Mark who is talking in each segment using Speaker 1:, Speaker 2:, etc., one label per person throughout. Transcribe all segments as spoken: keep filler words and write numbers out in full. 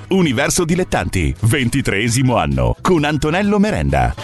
Speaker 1: Universo Dilettanti, ventitreesimo anno, con Antonello Merenda.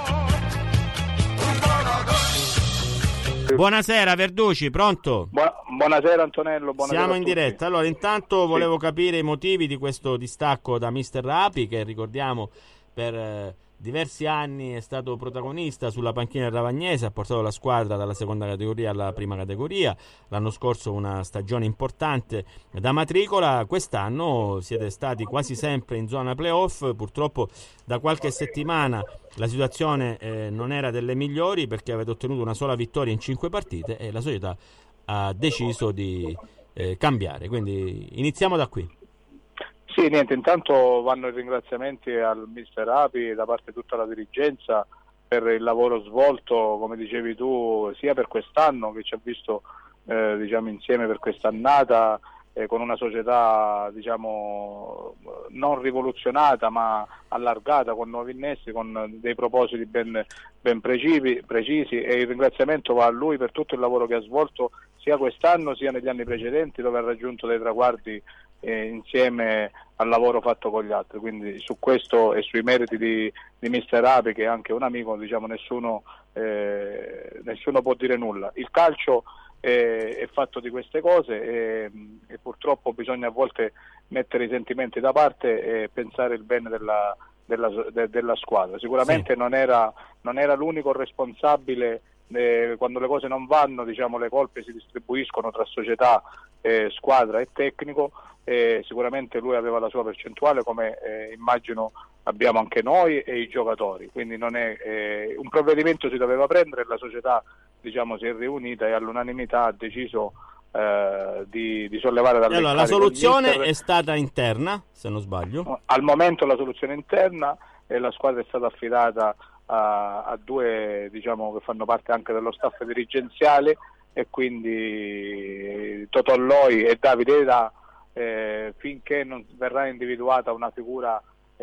Speaker 2: Buonasera Verducci, pronto?
Speaker 3: Bu- buonasera Antonello, buonasera.
Speaker 2: Siamo
Speaker 3: a
Speaker 2: in
Speaker 3: tutti.
Speaker 2: diretta. Allora, intanto
Speaker 3: Sì.
Speaker 2: volevo capire i motivi di questo distacco da mister Rapi, che ricordiamo per eh, diversi anni è stato protagonista sulla panchina del Ravagnese, ha portato la squadra dalla seconda categoria alla prima categoria. L'anno scorso una stagione importante da matricola, quest'anno siete stati quasi sempre in zona playoff. Purtroppo da qualche settimana la situazione eh, non era delle migliori, perché avete ottenuto una sola vittoria in cinque partite e la società ha deciso di eh, cambiare. Quindi iniziamo da qui.
Speaker 3: Sì, niente, intanto vanno i ringraziamenti al mister Rapi da parte di tutta la dirigenza per il lavoro svolto, come dicevi tu, sia per quest'anno che ci ha visto eh, diciamo insieme per quest'annata, eh, con una società diciamo non rivoluzionata ma allargata, con nuovi innesti, con dei propositi ben, ben precisi, precisi, e il ringraziamento va a lui per tutto il lavoro che ha svolto sia quest'anno sia negli anni precedenti, dove ha raggiunto dei traguardi eh, insieme al lavoro fatto con gli altri. Quindi su questo e sui meriti di, di mister Rapi, che è anche un amico, diciamo nessuno, eh, nessuno può dire nulla. Il calcio eh, è fatto di queste cose e, e purtroppo bisogna a volte mettere i sentimenti da parte e pensare il bene della, della, de, della squadra. Sicuramente sì. non era, non era l'unico responsabile. Eh, quando le cose non vanno, diciamo, le colpe si distribuiscono tra società, eh, squadra e tecnico. Eh, sicuramente lui aveva la sua percentuale, come eh, immagino abbiamo anche noi e i giocatori, quindi non è, eh, un provvedimento si doveva prendere e la società, diciamo, si è riunita e all'unanimità ha deciso eh, di, di sollevare dalle
Speaker 2: allora, la soluzione è stata interna, se non sbaglio.
Speaker 3: Al momento la soluzione interna, e la squadra è stata affidata a, a due, diciamo, che fanno parte anche dello staff dirigenziale, e quindi Totò Loi e Davide Edà. Eh, finché non verrà individuata una figura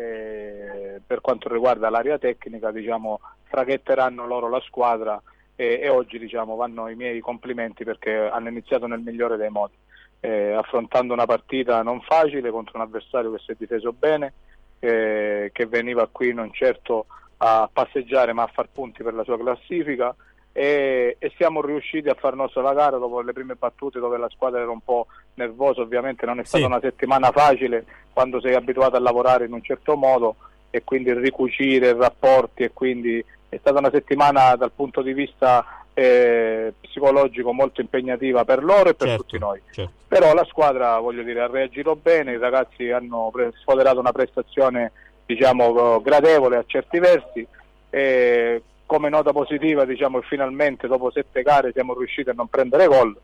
Speaker 3: eh, per quanto riguarda l'area tecnica, diciamo, traghetteranno loro la squadra, e, e oggi, diciamo, vanno i miei complimenti perché hanno iniziato nel migliore dei modi, eh, affrontando una partita non facile contro un avversario che si è difeso bene, eh, che veniva qui non certo a passeggiare ma a far punti per la sua classifica. E, e siamo riusciti a far nostra la gara dopo le prime battute, dove la squadra era un po' nervosa. Ovviamente non è stata sì. una settimana facile quando sei abituato a lavorare in un certo modo, e quindi ricucire rapporti, e quindi è stata una settimana dal punto di vista eh, psicologico molto impegnativa per loro e per
Speaker 2: certo,
Speaker 3: tutti noi,
Speaker 2: certo.
Speaker 3: Però la squadra, voglio dire, ha reagito bene, i ragazzi hanno pre- sfoderato una prestazione, diciamo, gradevole a certi versi. E come nota positiva, diciamo che finalmente dopo sette gare siamo riusciti a non prendere gol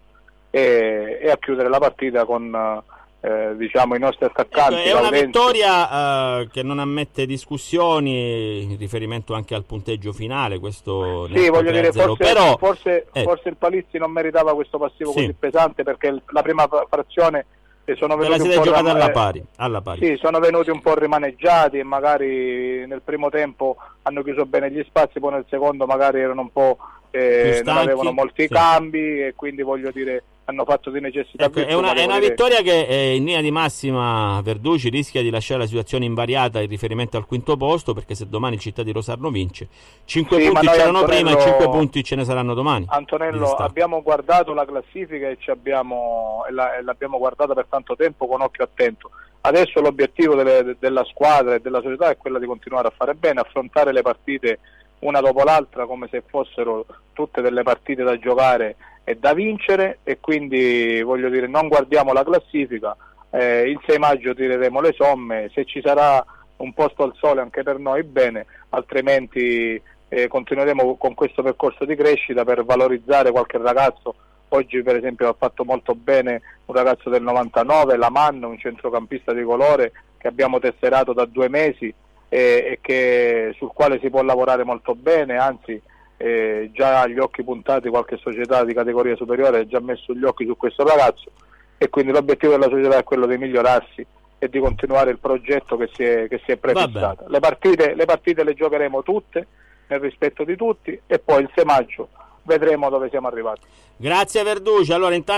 Speaker 3: e, e a chiudere la partita con eh, diciamo i nostri attaccanti.
Speaker 2: Ecco, è una Laurenzi. vittoria uh, che non ammette discussioni, in riferimento anche al punteggio finale. Questo
Speaker 3: sì, voglio dire, forse,
Speaker 2: però,
Speaker 3: forse,
Speaker 2: eh.
Speaker 3: forse il Palizzi non meritava questo passivo sì. così pesante, perché la prima frazione sono venuti un po'
Speaker 2: giocata
Speaker 3: ram-
Speaker 2: alla pari, alla pari.
Speaker 3: Sì, sono venuti un po' rimaneggiati e magari nel primo tempo hanno chiuso bene gli spazi, poi nel secondo magari erano un po' eh, non avevano molti sì. cambi, e quindi, voglio dire, hanno fatto di necessità.
Speaker 2: Ecco, è una, è una vittoria che eh, in linea di massima Verducci rischia di lasciare la situazione invariata in riferimento al quinto posto, perché se domani il Città di Rosarno vince, cinque sì, punti c'erano prima e cinque punti ce ne saranno domani.
Speaker 3: Antonello, abbiamo guardato la classifica e, ci abbiamo, e, la, e l'abbiamo guardata per tanto tempo con occhio attento. Adesso l'obiettivo delle, della squadra e della società è quello di continuare a fare bene, affrontare le partite una dopo l'altra come se fossero tutte delle partite da giocare e da vincere, e quindi, voglio dire, non guardiamo la classifica. Eh, il sei maggio tireremo le somme, se ci sarà un posto al sole anche per noi bene, altrimenti eh, continueremo con questo percorso di crescita per valorizzare qualche ragazzo. Oggi per esempio ha fatto molto bene un ragazzo del novantanove, Laman, un centrocampista di colore che abbiamo tesserato da due mesi e, e che, sul quale si può lavorare molto bene, anzi eh, già agli occhi puntati qualche società di categoria superiore ha già messo gli occhi su questo ragazzo, e quindi l'obiettivo della società è quello di migliorarsi e di continuare il progetto che si è, che si è prefissato. Le partite, le partite le giocheremo tutte nel rispetto di tutti, e poi il sei maggio vedremo dove siamo arrivati.
Speaker 2: Grazie Verducci. Allora intanto